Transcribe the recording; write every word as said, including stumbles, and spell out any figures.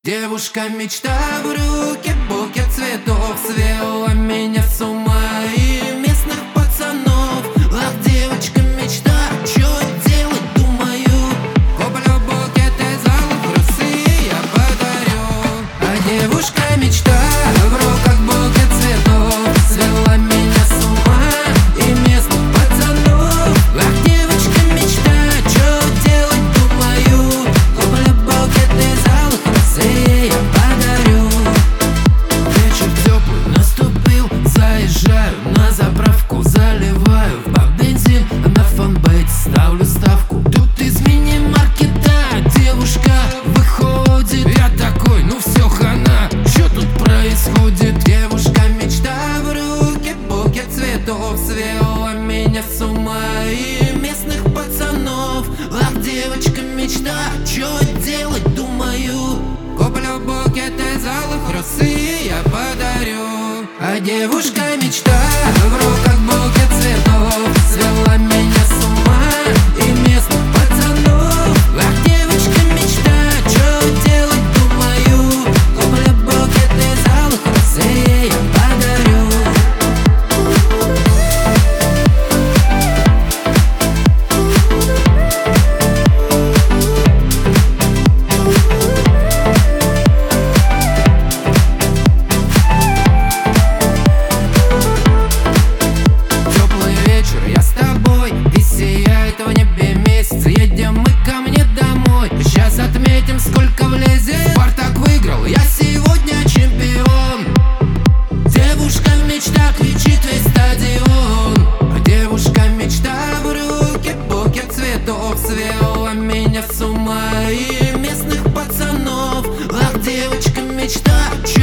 Девушка мечта в руке, букет цветов свела меня с ума и местных пацанов. Ах, девочка мечта, чё делать, думаю, куплю букет из алых роз и я подарю. А девушка мечта в руках букет цветов свела меня с ума и местных пацанов. Ах, девочка мечта, чё делать, думаю, куплю букет из алых роз и я подарю. Вечер теплый наступил, заезжаю на заправку, заливаю в бензин, на фанбейт ставлю ставку. Тут из мини-маркета девушка выходит, я такой, ну все хана, что тут происходит? Девушка мечта в руке, букет цветов свела меня с ума и местных пацанов. Ах, девочка мечта, что делать, думаю, куплю букет из алых роз и я подарю. А девушка мечта в руках букет цветов свела меня с ума и местных пацанов. Ах, девочка мечта, что делать, думаю, куплю букет из алых роз и я подарю. Теплый вечер, я с тобой, и сияет в небе месяц. Едем мы ко мне домой, сейчас отметим, сколько влезет. Спартак выиграл, я сегодня чемпион. Девушка мечта, кричит весь стадион. Девушка мечта в руке, букет цветов свела меня с ума и местных пацанов. Ах, девочка мечта,